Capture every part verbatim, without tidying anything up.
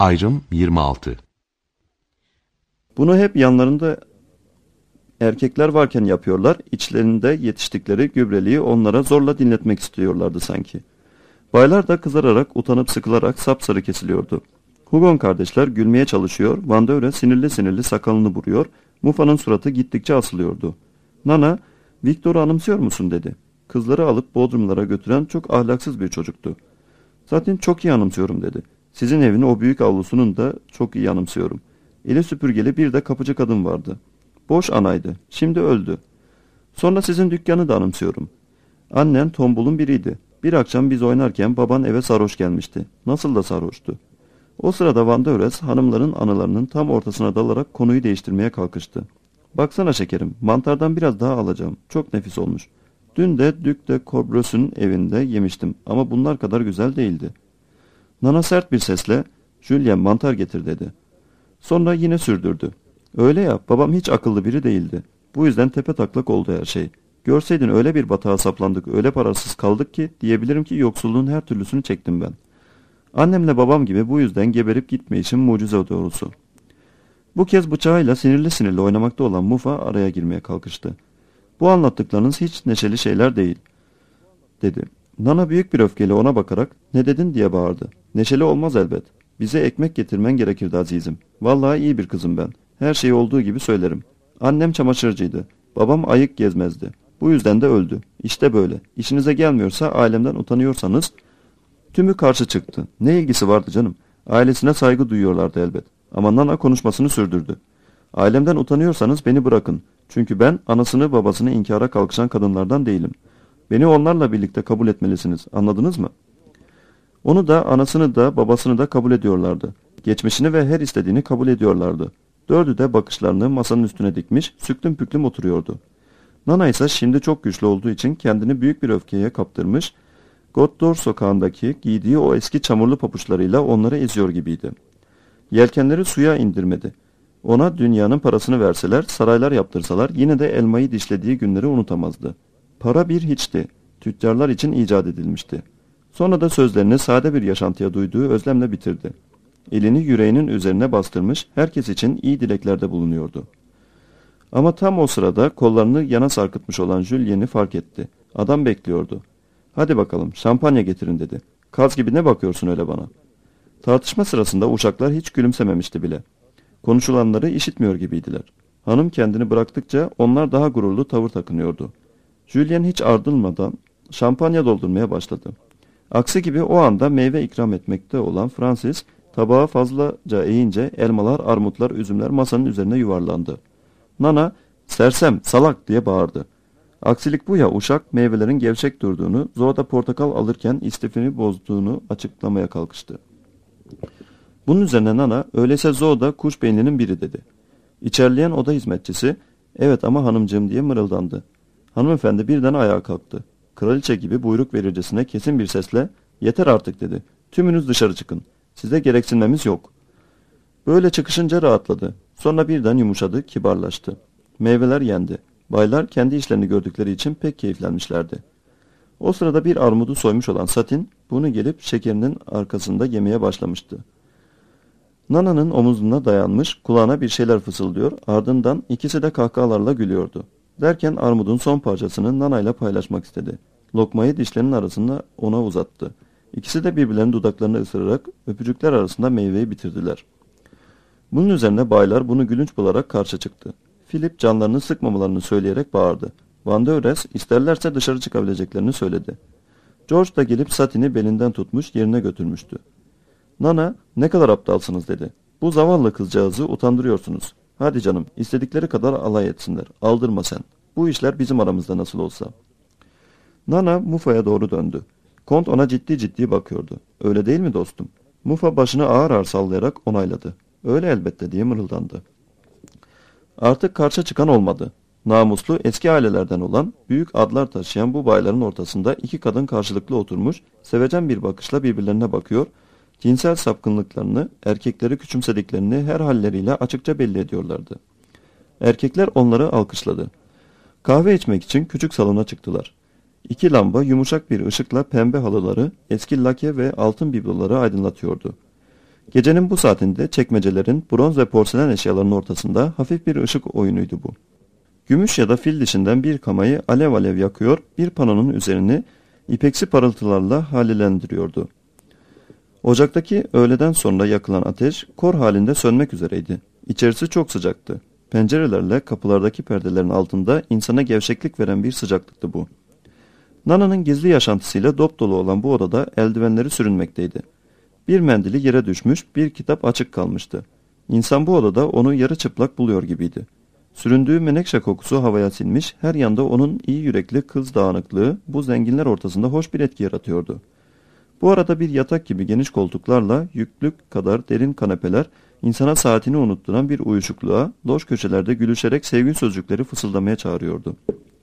Ayrım yirmi altı. Bunu hep yanlarında erkekler varken yapıyorlar, içlerinde yetiştikleri gübreliği onlara zorla dinletmek istiyorlardı sanki. Baylar da kızararak, utanıp sıkılarak sapsarı kesiliyordu. Hugon kardeşler gülmeye çalışıyor, Van Döre sinirli sinirli sakalını vuruyor, Muffa'nın suratı gittikçe asılıyordu. Nana, "Victor'u anımsıyor musun?" dedi. Kızları alıp Bodrumlara götüren çok ahlaksız bir çocuktu. "Zaten çok iyi anımsıyorum," dedi. "Sizin evin o büyük avlusunun da çok iyi anımsıyorum. Eli süpürgeli bir de kapıcı kadın vardı. Boş anaydı. Şimdi öldü. Sonra sizin dükkanı da anımsıyorum. Annen tombulun biriydi. Bir akşam biz oynarken baban eve sarhoş gelmişti. Nasıl da sarhoştu. O sırada Van Döres hanımların anılarının tam ortasına dalarak konuyu değiştirmeye kalkıştı. Baksana şekerim, mantardan biraz daha alacağım. Çok nefis olmuş. Dün de Duc de Courbevoie's'ün evinde yemiştim ama bunlar kadar güzel değildi." Nana sert bir sesle, "Julien mantar getir," dedi. Sonra yine sürdürdü. "Öyle ya, babam hiç akıllı biri değildi. Bu yüzden tepe taklak oldu her şey. Görseydin öyle bir batağa saplandık, öyle parasız kaldık ki diyebilirim ki yoksulluğun her türlüsünü çektim ben. Annemle babam gibi bu yüzden geberip gitmeyişim mucize doğrusu." Bu kez bıçağıyla sinirli sinirli oynamakta olan Muffa araya girmeye kalkıştı. "Bu anlattıklarınız hiç neşeli şeyler değil," dedi. Nana büyük bir öfkeyle ona bakarak "Ne dedin?" diye bağırdı. "Neşeli olmaz elbet. Bize ekmek getirmen gerekirdi azizim. Vallahi iyi bir kızım ben. Her şeyi olduğu gibi söylerim. Annem çamaşırcıydı. Babam ayık gezmezdi. Bu yüzden de öldü. İşte böyle. İşinize gelmiyorsa, ailemden utanıyorsanız..." Tümü karşı çıktı. Ne ilgisi vardı canım? Ailesine saygı duyuyorlardı elbet. Ama Nana konuşmasını sürdürdü. "Ailemden utanıyorsanız beni bırakın. Çünkü ben anasını babasını inkara kalkışan kadınlardan değilim. Beni onlarla birlikte kabul etmelisiniz. Anladınız mı?" Onu da anasını da babasını da kabul ediyorlardı. Geçmişini ve her istediğini kabul ediyorlardı. Dördü de bakışlarını masanın üstüne dikmiş, süklüm püklüm oturuyordu. Nana ise şimdi çok güçlü olduğu için kendini büyük bir öfkeye kaptırmış, Goddoor sokağındaki giydiği o eski çamurlu papuçlarıyla onları eziyor gibiydi. Yelkenleri suya indirmedi. Ona dünyanın parasını verseler, saraylar yaptırsalar yine de elmayı dişlediği günleri unutamazdı. Para bir hiçti. Tüccarlar için icat edilmişti. Sonra da sözlerini sade bir yaşantıya duyduğu özlemle bitirdi. Elini yüreğinin üzerine bastırmış, herkes için iyi dileklerde bulunuyordu. Ama tam o sırada kollarını yana sarkıtmış olan Julien'i fark etti. Adam bekliyordu. "Hadi bakalım, şampanya getirin," dedi. "Kaz gibi ne bakıyorsun öyle bana?" Tartışma sırasında uşaklar hiç gülümsememişti bile. Konuşulanları işitmiyor gibiydiler. Hanım kendini bıraktıkça onlar daha gururlu tavır takınıyordu. Julien hiç ardılmadan şampanya doldurmaya başladı. Aksi gibi o anda meyve ikram etmekte olan Francis tabağı fazlaca eğince elmalar, armutlar, üzümler masanın üzerine yuvarlandı. Nana, "Sersem, salak," diye bağırdı. Aksilik bu ya, uşak meyvelerin gevşek durduğunu, Zoda portakal alırken istifini bozduğunu açıklamaya kalkıştı. Bunun üzerine Nana, "Öyleyse Zoda kuş beyninin biri," dedi. İçerleyen oda hizmetçisi, "Evet ama hanımcığım," diye mırıldandı. Hanımefendi birden ayağa kalktı. Kraliçe gibi buyruk verircesine kesin bir sesle, "Yeter artık," dedi. "Tümünüz dışarı çıkın. Size gereksinmemiz yok." Böyle çıkışınca rahatladı. Sonra birden yumuşadı, kibarlaştı. Meyveler yendi. Baylar kendi işlerini gördükleri için pek keyiflenmişlerdi. O sırada bir armudu soymuş olan Satin, bunu gelip şekerinin arkasında yemeye başlamıştı. Nana'nın omuzuna dayanmış, kulağına bir şeyler fısıldıyor, ardından ikisi de kahkahalarla gülüyordu. Derken armudun son parçasını Nana'yla paylaşmak istedi. Lokmayı dişlerinin arasında ona uzattı. İkisi de birbirlerinin dudaklarını ısırarak öpücükler arasında meyveyi bitirdiler. Bunun üzerine baylar bunu gülünç bularak karşı çıktı. Philip canlarını sıkmamalarını söyleyerek bağırdı. Van Döres isterlerse dışarı çıkabileceklerini söyledi. George da gelip Satin'i belinden tutmuş yerine götürmüştü. Nana, "Ne kadar aptalsınız," dedi. "Bu zavallı kızcağızı utandırıyorsunuz. Hadi canım, istedikleri kadar alay etsinler. Aldırma sen. Bu işler bizim aramızda nasıl olsa." Nana Muffa'ya doğru döndü. Kont ona ciddi ciddi bakıyordu. "Öyle değil mi dostum?" Muffa başını ağır ağır sallayarak onayladı. "Öyle elbette," diye mırıldandı. Artık karşı çıkan olmadı. Namuslu eski ailelerden olan, büyük adlar taşıyan bu bayların ortasında iki kadın karşılıklı oturmuş, sevecen bir bakışla birbirlerine bakıyor, cinsel sapkınlıklarını, erkekleri küçümsediklerini her halleriyle açıkça belli ediyorlardı. Erkekler onları alkışladı. Kahve içmek için küçük salona çıktılar. İki lamba yumuşak bir ışıkla pembe halıları, eski lake ve altın bibloları aydınlatıyordu. Gecenin bu saatinde çekmecelerin, bronz ve porselen eşyaların ortasında hafif bir ışık oyunuydu bu. Gümüş ya da fil dişinden bir kamayı alev alev yakıyor, bir panonun üzerini ipeksi parıltılarla halilendiriyordu. Ocaktaki öğleden sonra yakılan ateş kor halinde sönmek üzereydi. İçerisi çok sıcaktı. Pencerelerle kapılardaki perdelerin altında insana gevşeklik veren bir sıcaklıktı bu. Nana'nın gizli yaşantısıyla dop dolu olan bu odada eldivenleri sürünmekteydi. Bir mendili yere düşmüş, bir kitap açık kalmıştı. İnsan bu odada onu yarı çıplak buluyor gibiydi. Süründüğü menekşe kokusu havaya sinmiş, her yanda onun iyi yürekli kız dağınıklığı bu zenginler ortasında hoş bir etki yaratıyordu. Bu arada bir yatak gibi geniş koltuklarla yüklük kadar derin kanepeler insana saatini unutturan bir uyuşukluğa, loş köşelerde gülüşerek sevgi sözcükleri fısıldamaya çağırıyordu.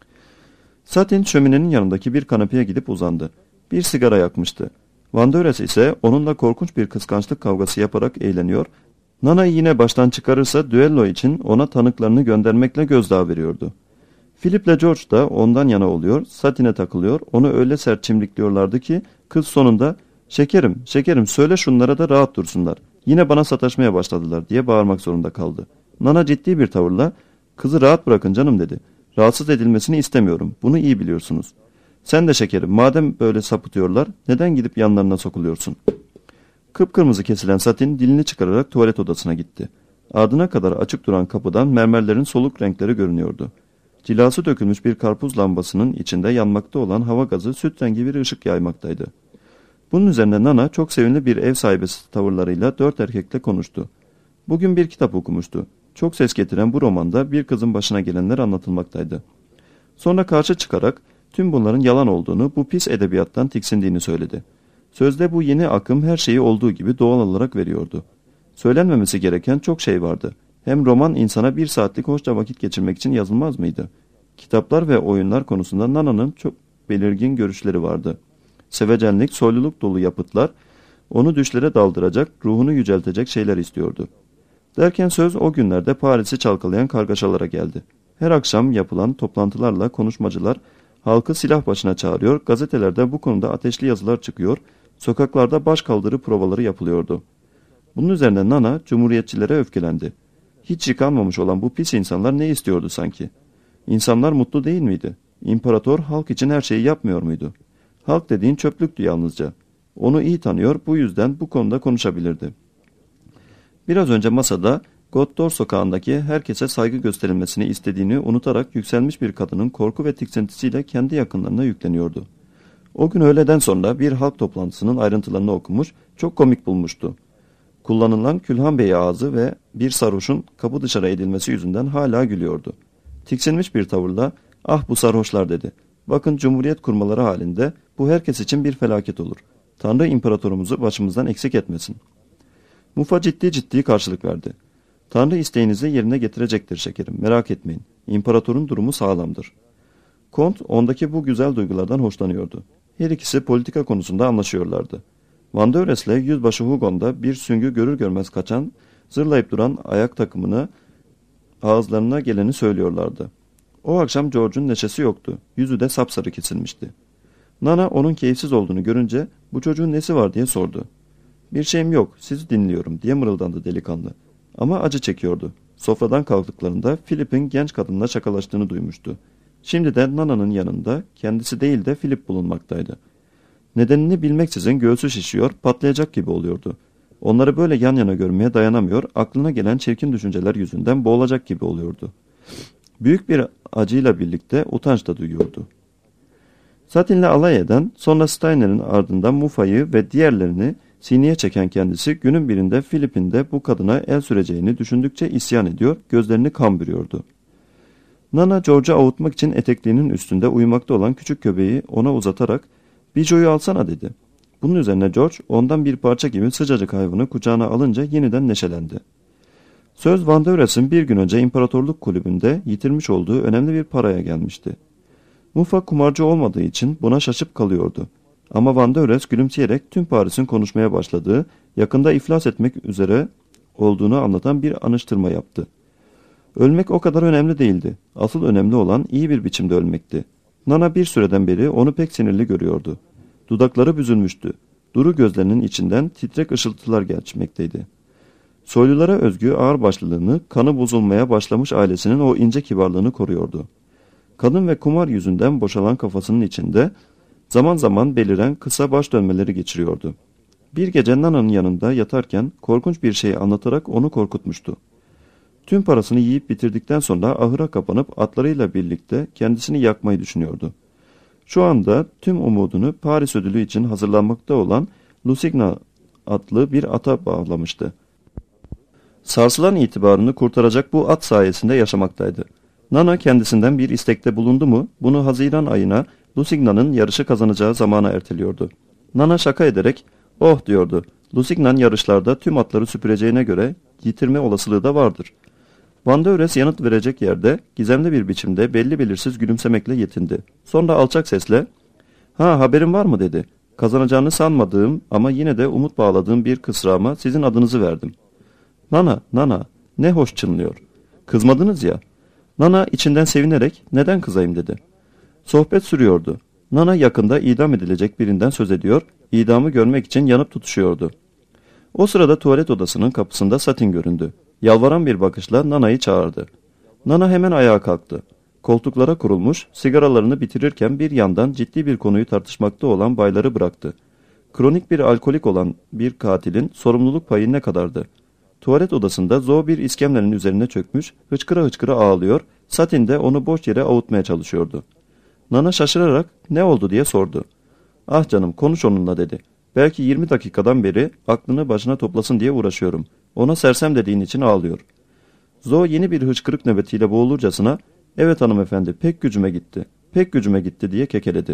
Satin şöminenin yanındaki bir kanepeye gidip uzandı. Bir sigara yakmıştı. Van Döres ise onunla korkunç bir kıskançlık kavgası yaparak eğleniyor, Nana'yı yine baştan çıkarırsa düello için ona tanıklarını göndermekle gözdağı veriyordu. Philip'le George da ondan yana oluyor, Satin'e takılıyor, onu öyle sert çimdikliyorlardı ki kız sonunda ''Şekerim, şekerim söyle şunlara da rahat dursunlar, yine bana sataşmaya başladılar'' diye bağırmak zorunda kaldı. Nana ciddi bir tavırla ''Kızı rahat bırakın canım'' dedi. ''Rahatsız edilmesini istemiyorum, bunu iyi biliyorsunuz. Sen de şekerim, madem böyle sapıtıyorlar, neden gidip yanlarına sokuluyorsun?'' Kıpkırmızı kesilen Satin dilini çıkararak tuvalet odasına gitti. Ardına kadar açık duran kapıdan mermerlerin soluk renkleri görünüyordu. Cilası dökülmüş bir karpuz lambasının içinde yanmakta olan hava gazı süt rengi bir ışık yaymaktaydı. Bunun üzerine Nana çok sevimli bir ev sahibesi tavırlarıyla dört erkekle konuştu. Bugün bir kitap okumuştu. Çok ses getiren bu romanda bir kızın başına gelenler anlatılmaktaydı. Sonra karşı çıkarak tüm bunların yalan olduğunu, bu pis edebiyattan tiksindiğini söyledi. Sözde bu yeni akım her şeyi olduğu gibi doğal olarak veriyordu. Söylenmemesi gereken çok şey vardı. Hem roman insana bir saatlik hoşça vakit geçirmek için yazılmaz mıydı? Kitaplar ve oyunlar konusunda Nana'nın çok belirgin görüşleri vardı. Sevecenlik, soyluluk dolu yapıtlar, onu düşlere daldıracak, ruhunu yüceltecek şeyler istiyordu. Derken söz o günlerde Paris'i çalkalayan kargaşalara geldi. Her akşam yapılan toplantılarla konuşmacılar halkı silah başına çağırıyor, gazetelerde bu konuda ateşli yazılar çıkıyor, sokaklarda başkaldırı provaları yapılıyordu. Bunun üzerine Nana cumhuriyetçilere öfkelendi. Hiç yıkanmamış olan bu pis insanlar ne istiyordu sanki? İnsanlar mutlu değil miydi? İmparator halk için her şeyi yapmıyor muydu? Halk dediğin çöplüktü yalnızca. Onu iyi tanıyor, bu yüzden bu konuda konuşabilirdi. Biraz önce masada Godtor sokağındaki herkese saygı gösterilmesini istediğini unutarak yükselmiş bir kadının korku ve tiksintisiyle kendi yakınlarına yükleniyordu. O gün öğleden sonra bir halk toplantısının ayrıntılarını okumuş, çok komik bulmuştu. Kullanılan Külhan Bey ağzı ve bir sarhoşun kapı dışarı edilmesi yüzünden hala gülüyordu. Tiksinmiş bir tavırla ''Ah bu sarhoşlar'' dedi. ''Bakın cumhuriyet kurmaları halinde bu herkes için bir felaket olur. Tanrı imparatorumuzu başımızdan eksik etmesin.'' Mufa ciddi ciddi karşılık verdi. ''Tanrı isteğinizi yerine getirecektir şekerim, merak etmeyin. İmparatorun durumu sağlamdır.'' Kont ondaki bu güzel duygulardan hoşlanıyordu. Her ikisi politika konusunda anlaşıyorlardı. Van Döres'le yüzbaşı Hugon'da bir süngü görür görmez kaçan, zırlayıp duran ayak takımına ağızlarına geleni söylüyorlardı. O akşam George'un neşesi yoktu. Yüzü de sapsarı kesilmişti. Nana onun keyifsiz olduğunu görünce bu çocuğun nesi var diye sordu. ''Bir şeyim yok, sizi dinliyorum'' diye mırıldandı delikanlı. Ama acı çekiyordu. Sofradan kalktıklarında Philip'in genç kadınla şakalaştığını duymuştu. Şimdi de Nana'nın yanında kendisi değil de Philip bulunmaktaydı. Nedenini bilmeksizin göğsü şişiyor, patlayacak gibi oluyordu. Onları böyle yan yana görmeye dayanamıyor, aklına gelen çirkin düşünceler yüzünden boğulacak gibi oluyordu. Büyük bir acıyla birlikte utanç da duyuyordu. Satin'le alay eden, sonra Steiner'in ardından Mufa'yı ve diğerlerini sineye çeken kendisi günün birinde Philip'in de bu kadına el süreceğini düşündükçe isyan ediyor, gözlerini kan bürüyordu. Nana George'u avutmak için etekliğinin üstünde uyumakta olan küçük köpeği ona uzatarak ''Bijo'yu alsana'' dedi. Bunun üzerine George ondan bir parça gibi sıcacık hayvanı kucağına alınca yeniden neşelendi. Söz Van Döres'in bir gün önce İmparatorluk Kulübü'nde yitirmiş olduğu önemli bir paraya gelmişti. Mufa kumarcı olmadığı için buna şaşıp kalıyordu. Ama Van Döres gülümseyerek tüm Paris'in konuşmaya başladığı, yakında iflas etmek üzere olduğunu anlatan bir anıştırma yaptı. Ölmek o kadar önemli değildi. Asıl önemli olan iyi bir biçimde ölmekti. Nana bir süreden beri onu pek sinirli görüyordu. Dudakları büzülmüştü. Duru gözlerinin içinden titrek ışıltılar geçmekteydi. Soylulara özgü ağırbaşlılığını, kanı bozulmaya başlamış ailesinin o ince kibarlığını koruyordu. Kadın ve kumar yüzünden boşalan kafasının içinde zaman zaman beliren kısa baş dönmeleri geçiriyordu. Bir gece Nana'nın yanında yatarken korkunç bir şey anlatarak onu korkutmuştu. Tüm parasını yiyip bitirdikten sonra ahıra kapanıp atlarıyla birlikte kendisini yakmayı düşünüyordu. Şu anda tüm umudunu Paris ödülü için hazırlanmakta olan Lusignan adlı bir ata bağlamıştı. Sarsılan itibarını kurtaracak bu at sayesinde yaşamaktaydı. Nana kendisinden bir istekte bulundu mu, bunu Haziran ayına Lusignan'ın yarışı kazanacağı zamana erteliyordu. Nana şaka ederek, "Oh," diyordu, "Lusignan yarışlarda tüm atları süpüreceğine göre yitirme olasılığı da vardır." Van de Öres yanıt verecek yerde gizemli bir biçimde belli belirsiz gülümsemekle yetindi. Sonra alçak sesle, "Ha, haberin var mı?" dedi. "Kazanacağını sanmadığım ama yine de umut bağladığım bir kısrağıma sizin adınızı verdim." "Nana, Nana, ne hoş çınlıyor. Kızmadınız ya." Nana içinden sevinerek, "Neden kızayım?" dedi. Sohbet sürüyordu. Nana yakında idam edilecek birinden söz ediyor, idamı görmek için yanıp tutuşuyordu. O sırada tuvalet odasının kapısında Satin göründü. Yalvaran bir bakışla Nana'yı çağırdı. Nana hemen ayağa kalktı. Koltuklara kurulmuş, sigaralarını bitirirken bir yandan ciddi bir konuyu tartışmakta olan bayları bıraktı. Kronik bir alkolik olan bir katilin sorumluluk payı ne kadardı? Tuvalet odasında Zo bir iskemlenin üzerine çökmüş, hıçkıra hıçkıra ağlıyor, Satin de onu boş yere avutmaya çalışıyordu. Nana şaşırarak "Ne oldu?" diye sordu. "Ah canım, konuş onunla," dedi. "Belki yirmi dakikadan beri aklını başına toplasın diye uğraşıyorum. Ona sersem dediğin için ağlıyor." Zo yeni bir hıçkırık nöbetiyle boğulurcasına, "Evet hanımefendi, pek gücüme gitti, pek gücüme gitti," diye kekeledi.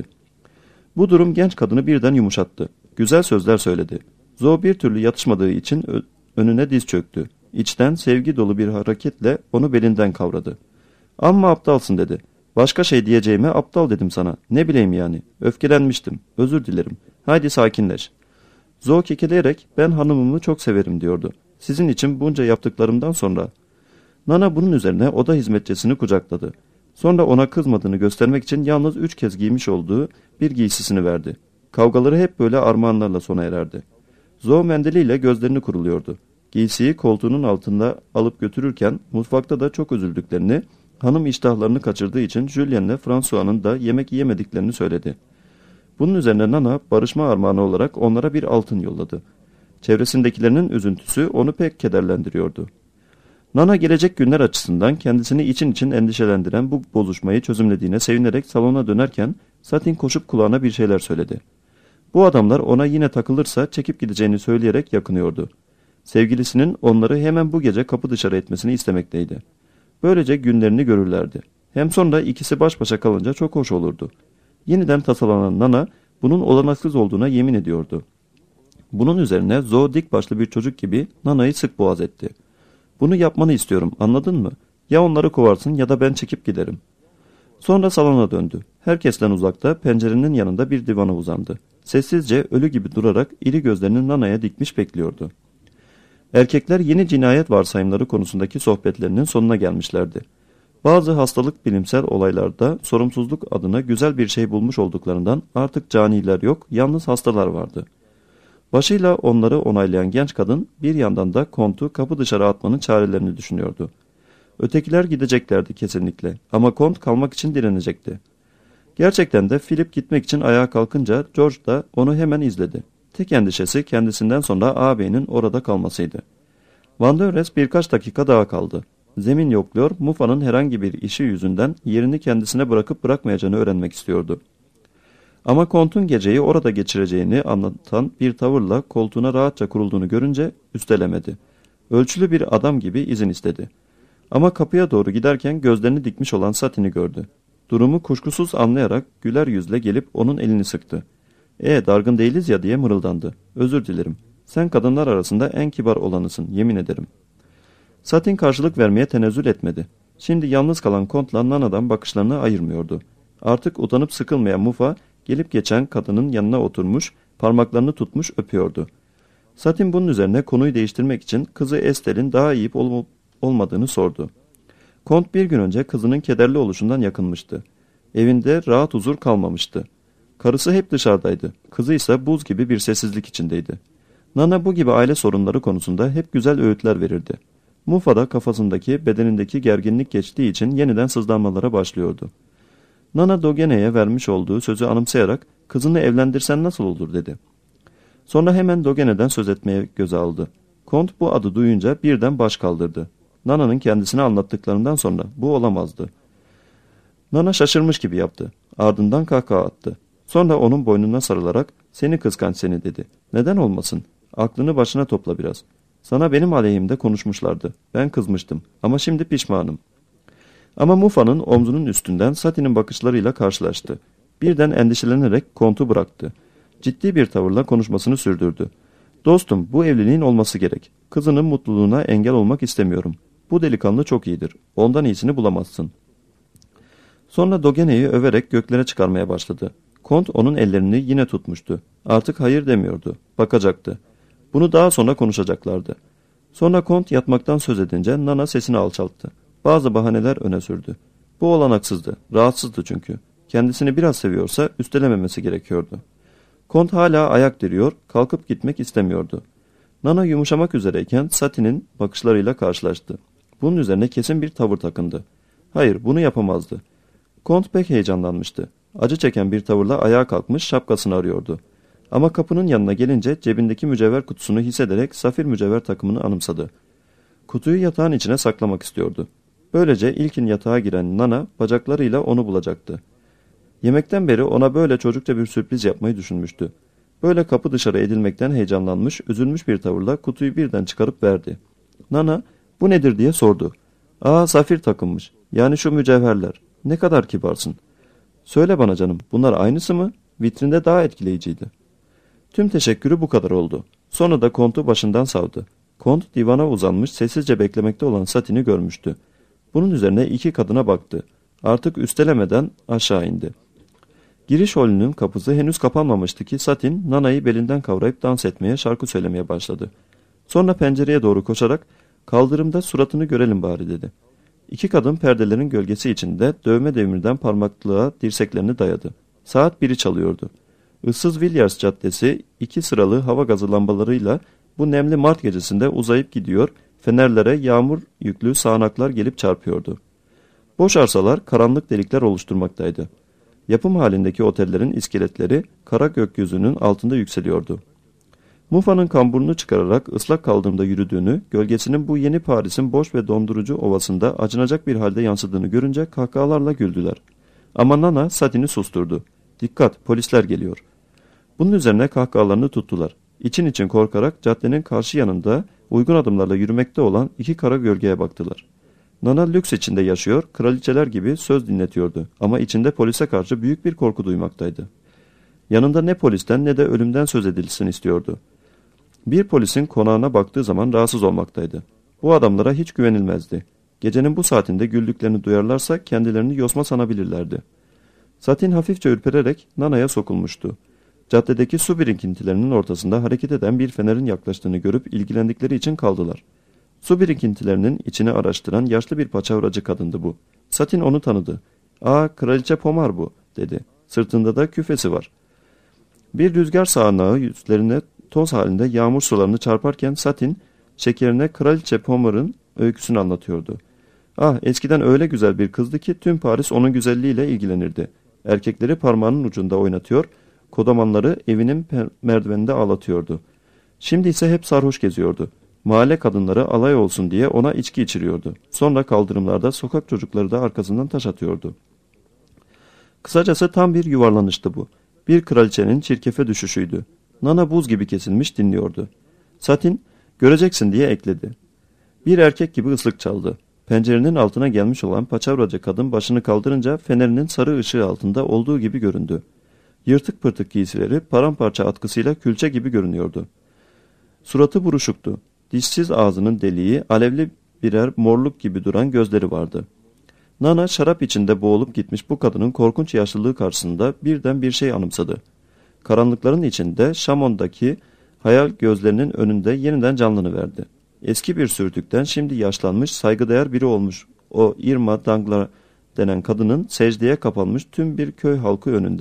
Bu durum genç kadını birden yumuşattı. Güzel sözler söyledi. Zo bir türlü yatışmadığı için önüne diz çöktü. İçten sevgi dolu bir hareketle onu belinden kavradı. "Amma aptalsın," dedi. "Başka şey diyeceğime aptal dedim sana. Ne bileyim yani. Öfkelenmiştim. Özür dilerim. Haydi sakinleş." Zo kekeleyerek, "Ben hanımımı çok severim," diyordu. "Sizin için bunca yaptıklarımdan sonra." Nana bunun üzerine oda hizmetçisini kucakladı. Sonra ona kızmadığını göstermek için yalnız üç kez giymiş olduğu bir giysisini verdi. Kavgaları hep böyle armağanlarla sona ererdi. Zo mendiliyle gözlerini kuruluyordu. Giysiyi koltuğunun altında alıp götürürken mutfakta da çok üzüldüklerini, hanım iştahlarını kaçırdığı için Julien'le François'nın da yemek yiyemediklerini söyledi. Bunun üzerine Nana barışma armağanı olarak onlara bir altın yolladı. Çevresindekilerinin üzüntüsü onu pek kederlendiriyordu. Nana gelecek günler açısından kendisini için için endişelendiren bu bozuşmayı çözümlediğine sevinerek salona dönerken Satin koşup kulağına bir şeyler söyledi. Bu adamlar ona yine takılırsa çekip gideceğini söyleyerek yakınıyordu. Sevgilisinin onları hemen bu gece kapı dışarı etmesini istemekteydi. Böylece günlerini görürlerdi. Hem sonra ikisi baş başa kalınca çok hoş olurdu. Yeniden tasalanan Nana bunun olanaksız olduğuna yemin ediyordu. Bunun üzerine Zo dik başlı bir çocuk gibi Nana'yı sık boğaz etti. "Bunu yapmanı istiyorum, anladın mı? Ya onları kovarsın ya da ben çekip giderim." Sonra salona döndü. Herkesten uzakta pencerenin yanında bir divana uzandı. Sessizce ölü gibi durarak iri gözlerini Nana'ya dikmiş bekliyordu. Erkekler yeni cinayet varsayımları konusundaki sohbetlerinin sonuna gelmişlerdi. Bazı hastalık bilimsel olaylarda sorumsuzluk adına güzel bir şey bulmuş olduklarından artık caniler yok, yalnız hastalar vardı. Başıyla onları onaylayan genç kadın bir yandan da Kont'u kapı dışarı atmanın çarelerini düşünüyordu. Ötekiler gideceklerdi kesinlikle ama Kont kalmak için direnecekti. Gerçekten de Philip gitmek için ayağa kalkınca George da onu hemen izledi. Tek endişesi kendisinden sonra ağabeyinin orada kalmasıydı. Van de Öres birkaç dakika daha kaldı. Zemin yokluyor, Mufa'nın herhangi bir işi yüzünden yerini kendisine bırakıp bırakmayacağını öğrenmek istiyordu. Ama Kont'un geceyi orada geçireceğini anlatan bir tavırla koltuğuna rahatça kurulduğunu görünce üstelemedi. Ölçülü bir adam gibi izin istedi. Ama kapıya doğru giderken gözlerini dikmiş olan Satin'i gördü. Durumu kuşkusuz anlayarak güler yüzle gelip onun elini sıktı. "E dargın değiliz ya," diye mırıldandı. "Özür dilerim. Sen kadınlar arasında en kibar olanısın, yemin ederim." Satin karşılık vermeye tenezzül etmedi. Şimdi yalnız kalan Kont'la Nana'dan bakışlarını ayırmıyordu. Artık utanıp sıkılmayan Mufa gelip geçen kadının yanına oturmuş, parmaklarını tutmuş öpüyordu. Satin bunun üzerine konuyu değiştirmek için kızı Esther'in daha iyi olup olmadığını sordu. Kont bir gün önce kızının kederli oluşundan yakınmıştı. Evinde rahat huzur kalmamıştı. Karısı hep dışarıdaydı. Kızı ise buz gibi bir sessizlik içindeydi. Nana bu gibi aile sorunları konusunda hep güzel öğütler verirdi. Mufa da kafasındaki, bedenindeki gerginlik geçtiği için yeniden sızlanmalara başlıyordu. Nana Dogene'ye vermiş olduğu sözü anımsayarak kızını evlendirsen nasıl olur dedi. Sonra hemen Dogene'den söz etmeye göze aldı. Kont bu adı duyunca birden baş kaldırdı. Nana'nın kendisine anlattıklarından sonra bu olamazdı. Nana şaşırmış gibi yaptı. Ardından kahkaha attı. Sonra onun boynuna sarılarak seni kıskanç seni dedi. Neden olmasın? Aklını başına topla biraz. Sana benim aleyhimde konuşmuşlardı. Ben kızmıştım ama şimdi pişmanım. Ama Mufa'nın omzunun üstünden Sati'nin bakışlarıyla karşılaştı. Birden endişelenerek Kont'u bıraktı. Ciddi bir tavırla konuşmasını sürdürdü. Dostum, bu evliliğin olması gerek. Kızının mutluluğuna engel olmak istemiyorum. Bu delikanlı çok iyidir. Ondan iyisini bulamazsın. Sonra Dogene'yi överek göklere çıkarmaya başladı. Kont onun ellerini yine tutmuştu. Artık hayır demiyordu. Bakacaktı. Bunu daha sonra konuşacaklardı. Sonra Kont yatmaktan söz edince Nana sesini alçalttı. Bazı bahaneler öne sürdü. Bu olanaksızdı. Rahatsızdı çünkü. Kendisini biraz seviyorsa üstelememesi gerekiyordu. Kont hala ayak diriyor, kalkıp gitmek istemiyordu. Nana yumuşamak üzereyken Sati'nin bakışlarıyla karşılaştı. Bunun üzerine kesin bir tavır takındı. Hayır, bunu yapamazdı. Kont pek heyecanlanmıştı. Acı çeken bir tavırla ayağa kalkmış şapkasını arıyordu. Ama kapının yanına gelince cebindeki mücevher kutusunu hissederek safir mücevher takımını anımsadı. Kutuyu yatağın içine saklamak istiyordu. Böylece ilkin yatağa giren Nana bacaklarıyla onu bulacaktı. Yemekten beri ona böyle çocukça bir sürpriz yapmayı düşünmüştü. Böyle kapı dışarı edilmekten heyecanlanmış, üzülmüş bir tavırla kutuyu birden çıkarıp verdi. Nana, bu nedir diye sordu. Aa, safir takılmış. Yani şu mücevherler. Ne kadar kibarsın. Söyle bana canım, bunlar aynısı mı? Vitrinde daha etkileyiciydi. Tüm teşekkürü bu kadar oldu. Sonra da Kont'u başından savdı. Kont divana uzanmış, sessizce beklemekte olan Satin'i görmüştü. Bunun üzerine iki kadına baktı. Artık üstelemeden aşağı indi. Giriş holünün kapısı henüz kapanmamıştı ki Satin, Nana'yı belinden kavrayıp dans etmeye, şarkı söylemeye başladı. Sonra pencereye doğru koşarak, kaldırımda suratını görelim bari dedi. İki kadın perdelerin gölgesi içinde dövme demirden parmaklığa dirseklerini dayadı. Saat biri çalıyordu. Issız Villiers Caddesi iki sıralı hava gazı lambalarıyla bu nemli Mart gecesinde uzayıp gidiyor, fenerlere yağmur yüklü sağanaklar gelip çarpıyordu. Boş arsalar karanlık delikler oluşturmaktaydı. Yapım halindeki otellerin iskeletleri kara gökyüzünün altında yükseliyordu. Mufa'nın kamburunu çıkararak ıslak kaldırımda yürüdüğünü, gölgesinin bu yeni Paris'in boş ve dondurucu ovasında acınacak bir halde yansıdığını görünce kahkahalarla güldüler. Ama Nana Satin'i susturdu. Dikkat, polisler geliyor. Bunun üzerine kahkahalarını tuttular. İçin için korkarak caddenin karşı yanında uygun adımlarla yürümekte olan iki kara gölgeye baktılar. Nana lüks içinde yaşıyor, kraliçeler gibi söz dinletiyordu ama içinde polise karşı büyük bir korku duymaktaydı. Yanında ne polisten ne de ölümden söz edilsin istiyordu. Bir polisin konağına baktığı zaman rahatsız olmaktaydı. Bu adamlara hiç güvenilmezdi. Gecenin bu saatinde güldüklerini duyarlarsa kendilerini yosma sanabilirlerdi. Satin hafifçe ürpererek Nana'ya sokulmuştu. Caddedeki su birikintilerinin ortasında hareket eden bir fenerin yaklaştığını görüp ilgilendikleri için kaldılar. Su birikintilerinin içini araştıran yaşlı bir paçavracı kadındı bu. Satin onu tanıdı. ''Aa, Kraliçe Pomar bu.'' dedi. Sırtında da küfesi var. Bir rüzgar sağanağı yüzlerine toz halinde yağmur sularını çarparken Satin, şekerine Kraliçe Pomar'ın öyküsünü anlatıyordu. Ah, eskiden öyle güzel bir kızdı ki tüm Paris onun güzelliğiyle ilgilenirdi. Erkekleri parmağının ucunda oynatıyor, kodamanları evinin merdiveninde ağlatıyordu. Şimdi ise hep sarhoş geziyordu. Mahalle kadınları alay olsun diye ona içki içiriyordu. Sonra kaldırımlarda sokak çocukları da arkasından taş atıyordu. Kısacası tam bir yuvarlanıştı bu. Bir kraliçenin çirkefe düşüşüydü. Nana buz gibi kesilmiş dinliyordu. Satin, göreceksin diye ekledi. Bir erkek gibi ıslık çaldı. Pencerenin altına gelmiş olan paçavracı kadın başını kaldırınca fenerinin sarı ışığı altında olduğu gibi göründü. Yırtık pırtık giysileri paramparça atkısıyla külçe gibi görünüyordu. Suratı buruşuktu. Dişsiz ağzının deliği, alevli birer morluk gibi duran gözleri vardı. Nana şarap içinde boğulup gitmiş bu kadının korkunç yaşlılığı karşısında birden bir şey anımsadı. Karanlıkların içinde Şamon'daki hayal gözlerinin önünde yeniden canlanıverdi. Eski bir sürtükten şimdi yaşlanmış, saygıdeğer biri olmuş o Irma Danglar denen kadının secdeye kapanmış tüm bir köy halkı önünde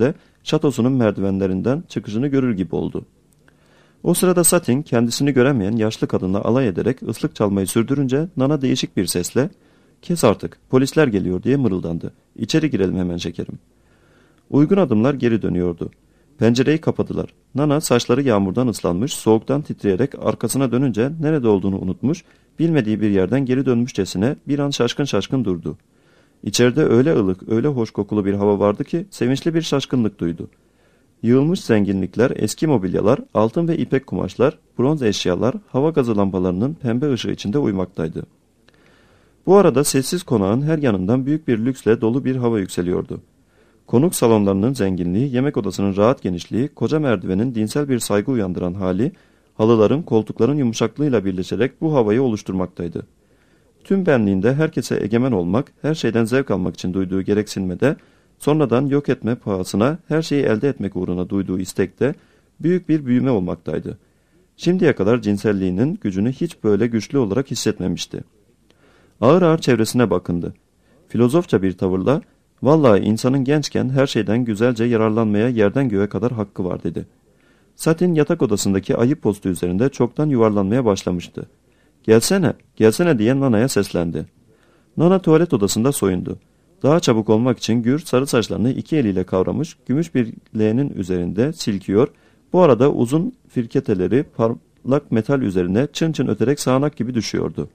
şatosunun merdivenlerinden çıkışını görür gibi oldu. O sırada Satin kendisini göremeyen yaşlı kadınla alay ederek ıslık çalmayı sürdürünce Nana değişik bir sesle "Kes artık, polisler geliyor" diye mırıldandı. "İçeri girelim hemen şekerim." Uygun adımlar geri dönüyordu. Pencereyi kapadılar. Nana saçları yağmurdan ıslanmış, soğuktan titreyerek arkasına dönünce nerede olduğunu unutmuş, bilmediği bir yerden geri dönmüşçesine bir an şaşkın şaşkın durdu. İçeride öyle ılık, öyle hoş kokulu bir hava vardı ki sevinçli bir şaşkınlık duydu. Yığılmış zenginlikler, eski mobilyalar, altın ve ipek kumaşlar, bronz eşyalar, hava gazı lambalarının pembe ışığı içinde uyumaktaydı. Bu arada sessiz konağın her yanından büyük bir lüksle dolu bir hava yükseliyordu. Konuk salonlarının zenginliği, yemek odasının rahat genişliği, koca merdivenin dinsel bir saygı uyandıran hali, halıların, koltukların yumuşaklığıyla birleşerek bu havayı oluşturmaktaydı. Tüm benliğinde herkese egemen olmak, her şeyden zevk almak için duyduğu gereksinmede, sonradan yok etme pahasına her şeyi elde etmek uğruna duyduğu istekte büyük bir büyüme olmaktaydı. Şimdiye kadar cinselliğinin gücünü hiç böyle güçlü olarak hissetmemişti. Ağır ağır çevresine bakındı. Filozofça bir tavırla, "Vallahi insanın gençken her şeyden güzelce yararlanmaya yerden göğe kadar hakkı var" dedi. Satin yatak odasındaki ayı postu üzerinde çoktan yuvarlanmaya başlamıştı. "Gelsene, gelsene" diye Nana'ya seslendi. Nana tuvalet odasında soyundu. Daha çabuk olmak için gür sarı saçlarını iki eliyle kavramış, gümüş bir leğenin üzerinde silkiyor, bu arada uzun firketeleri parlak metal üzerine çın çın öterek sağanak gibi düşüyordu.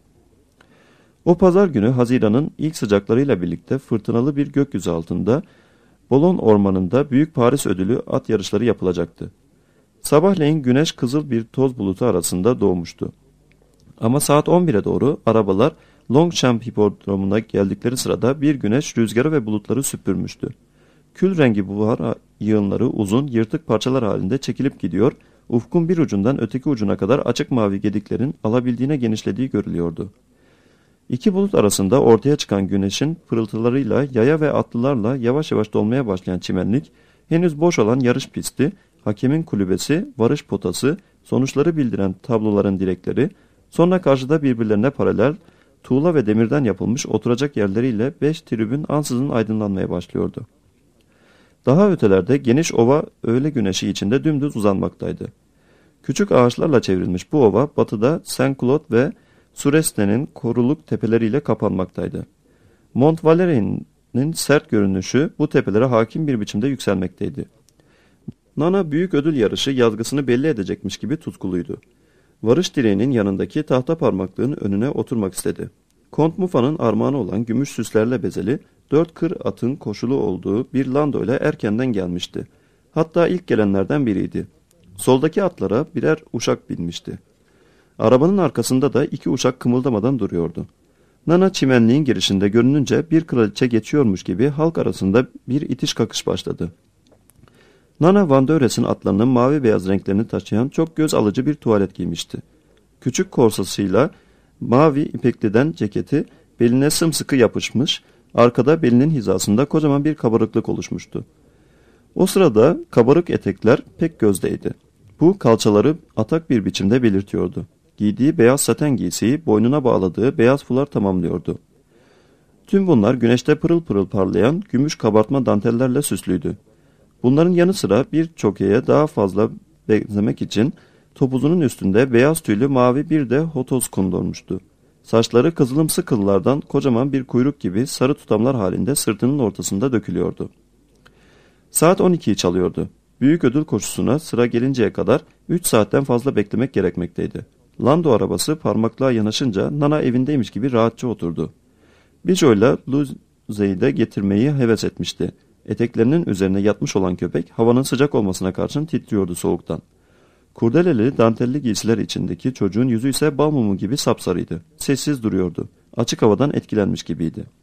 O pazar günü Haziran'ın ilk sıcaklarıyla birlikte fırtınalı bir gökyüzü altında Bolon ormanında Büyük Paris Ödülü at yarışları yapılacaktı. Sabahleyin güneş kızıl bir toz bulutu arasında doğmuştu. Ama saat on bire doğru arabalar Longchamp hipodromuna geldikleri sırada bir güneş rüzgarı ve bulutları süpürmüştü. Kül rengi buhar yığınları uzun, yırtık parçalar halinde çekilip gidiyor, ufkun bir ucundan öteki ucuna kadar açık mavi gediklerin alabildiğine genişlediği görülüyordu. İki bulut arasında ortaya çıkan güneşin pırıltılarıyla yaya ve atlılarla yavaş yavaş dolmaya başlayan çimenlik, henüz boş olan yarış pisti, hakemin kulübesi, varış potası, sonuçları bildiren tabloların direkleri, sonra karşıda birbirlerine paralel, tuğla ve demirden yapılmış oturacak yerleriyle beş tribün ansızın aydınlanmaya başlıyordu. Daha ötelerde geniş ova öğle güneşi içinde dümdüz uzanmaktaydı. Küçük ağaçlarla çevrilmiş bu ova batıda Saint Claude ve Suresne'nin koruluk tepeleriyle kapanmaktaydı. Mont Valérie'nin sert görünüşü bu tepelere hakim bir biçimde yükselmekteydi. Nana büyük ödül yarışı yazgısını belli edecekmiş gibi tutkuluydu. Varış direğinin yanındaki tahta parmaklığın önüne oturmak istedi. Kont Mufa'nın armağanı olan gümüş süslerle bezeli dört kır atın koşulu olduğu bir lando ile erkenden gelmişti. Hatta ilk gelenlerden biriydi. Soldaki atlara birer uşak binmişti. Arabanın arkasında da iki uşak kımıldamadan duruyordu. Nana çimenliğin girişinde görününce bir kraliçe geçiyormuş gibi halk arasında bir itiş kakış başladı. Nana Van Deures'in atlarının mavi beyaz renklerini taşıyan çok göz alıcı bir tuvalet giymişti. Küçük korsasıyla mavi ipekliden ceketi beline sımsıkı yapışmış, arkada belinin hizasında kocaman bir kabarıklık oluşmuştu. O sırada kabarık etekler pek gözdeydi. Bu kalçaları atak bir biçimde belirtiyordu. Giydiği beyaz saten giysiyi boynuna bağladığı beyaz fular tamamlıyordu. Tüm bunlar güneşte pırıl pırıl parlayan gümüş kabartma dantellerle süslüydü. Bunların yanı sıra bir çokeye daha fazla benzemek için topuzunun üstünde beyaz tüylü mavi bir de hotoz kondurmuştu. Saçları kızılımsı kıllardan kocaman bir kuyruk gibi sarı tutamlar halinde sırtının ortasında dökülüyordu. Saat on ikiyi çalıyordu. Büyük ödül koşusuna sıra gelinceye kadar üç saatten fazla beklemek gerekmekteydi. Lando arabası parmaklığa yanaşınca Nana evindeymiş gibi rahatça oturdu. Bijo'yla Luze'yi de getirmeyi heves etmişti. Eteklerinin üzerine yatmış olan köpek havanın sıcak olmasına karşın titriyordu soğuktan. Kurdeleli dantelli giysiler içindeki çocuğun yüzü ise bal mumu gibi sapsarıydı. Sessiz duruyordu. Açık havadan etkilenmiş gibiydi.